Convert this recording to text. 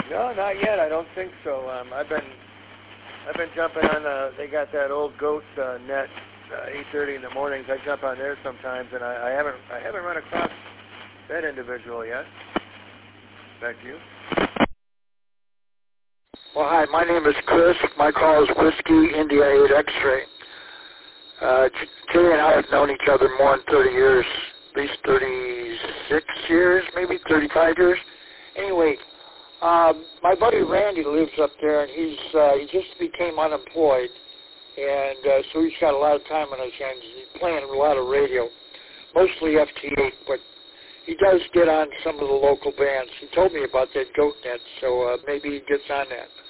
No, not yet. I don't think so. I've been jumping on. They got that old goat net, 8:30 in the mornings. I jump on there sometimes, and I haven't run across that individual yet. Back to you. Well, hi. My name is Chris. My call is Whiskey India 8 X-Ray. Jay and I have known each other more than 30 years, at least 36 years, maybe 35 years. Anyway, my buddy Randy lives up there, and he just became unemployed, and so he's got a lot of time on his hands. He's playing a lot of radio, mostly FT8, but he does get on some of the local bands. He told me about that goat net, so maybe he gets on that.